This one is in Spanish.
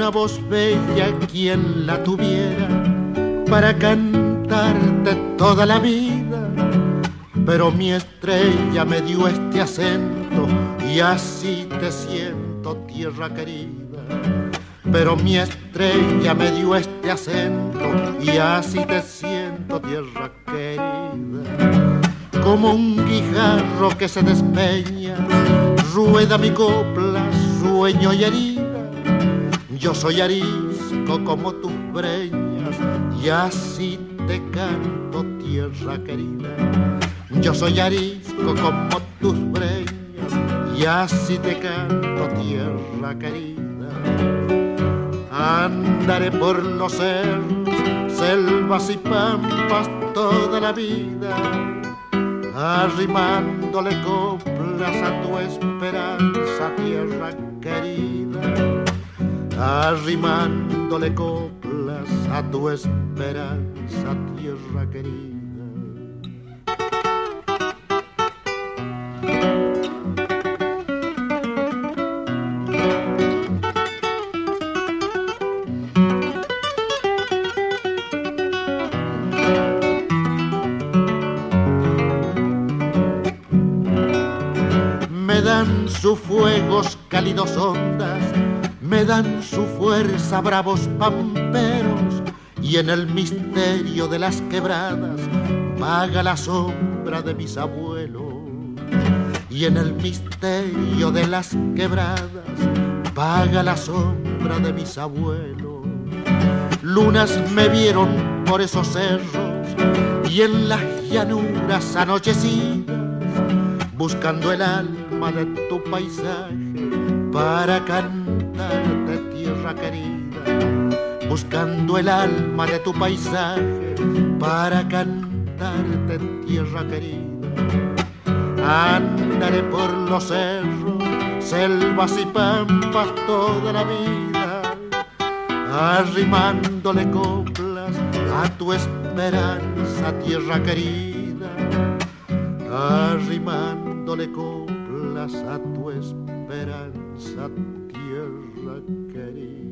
una voz bella quien la tuviera para cantarte toda la vida, pero mi estrella me dio este acento y así te siento, tierra querida. Pero mi estrella me dio este acento y así te siento, tierra querida. Como un guijarro que se despeña, rueda mi copla, sueño y herida. Yo soy arisco como tus breñas y así te canto, tierra querida. Yo soy arisco como tus breñas y así te canto, tierra querida. Andaré por los cerros, selvas y pampas toda la vida, arrimándole coplas a tu esperanza, tierra querida. Arrimándole coplas a tu esperanza, tierra querida. Me dan sus fuegos cálidos ondas, me dan su fuerza bravos pamperos, y en el misterio de las quebradas vaga la sombra de mis abuelos. Y en el misterio de las quebradas vaga la sombra de mis abuelos. Lunas me vieron por esos cerros y en las llanuras anochecidas, buscando el alma de tu paisaje para cantarte, tierra querida. Buscando el alma de tu paisaje para cantarte, tierra querida. Andaré por los cerros, selvas y pampas toda la vida, arrimándole coplas a tu esperanza, tierra querida. Arrimándole coplas a tu esperanza, tierra querida.